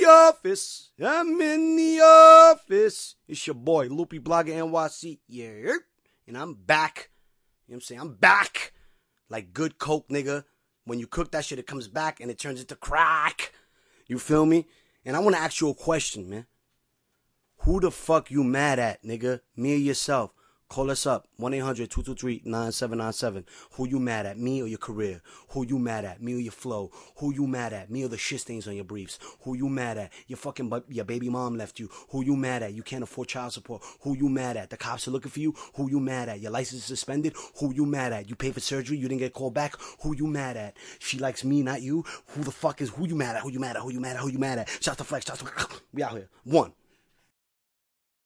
office. I'm in the office. It's your boy, Loopy Blogger NYC. Yeah. And I'm back. You know what I'm saying? I'm back. Like good coke, nigga. When you cook that shit, it comes back and it turns into crack. You feel me? And I want to ask you a question, man. Who the fuck you mad at, nigga? Me or yourself? Call us up, 1-800-223-9797. Who you mad at, me or your career? Who you mad at, me or your flow? Who you mad at, me or the shit stains on your briefs? Who you mad at, your baby mom left you? Who you mad at, you can't afford child support? Who you mad at, the cops are looking for you? Who you mad at, your license is suspended? Who you mad at, you paid for surgery, you didn't get called back? Who you mad at, she likes me, not you? Who the fuck is, who you mad at, who you mad at, who you mad at, who you mad at? Shots to flex, shots to, we out here. 1.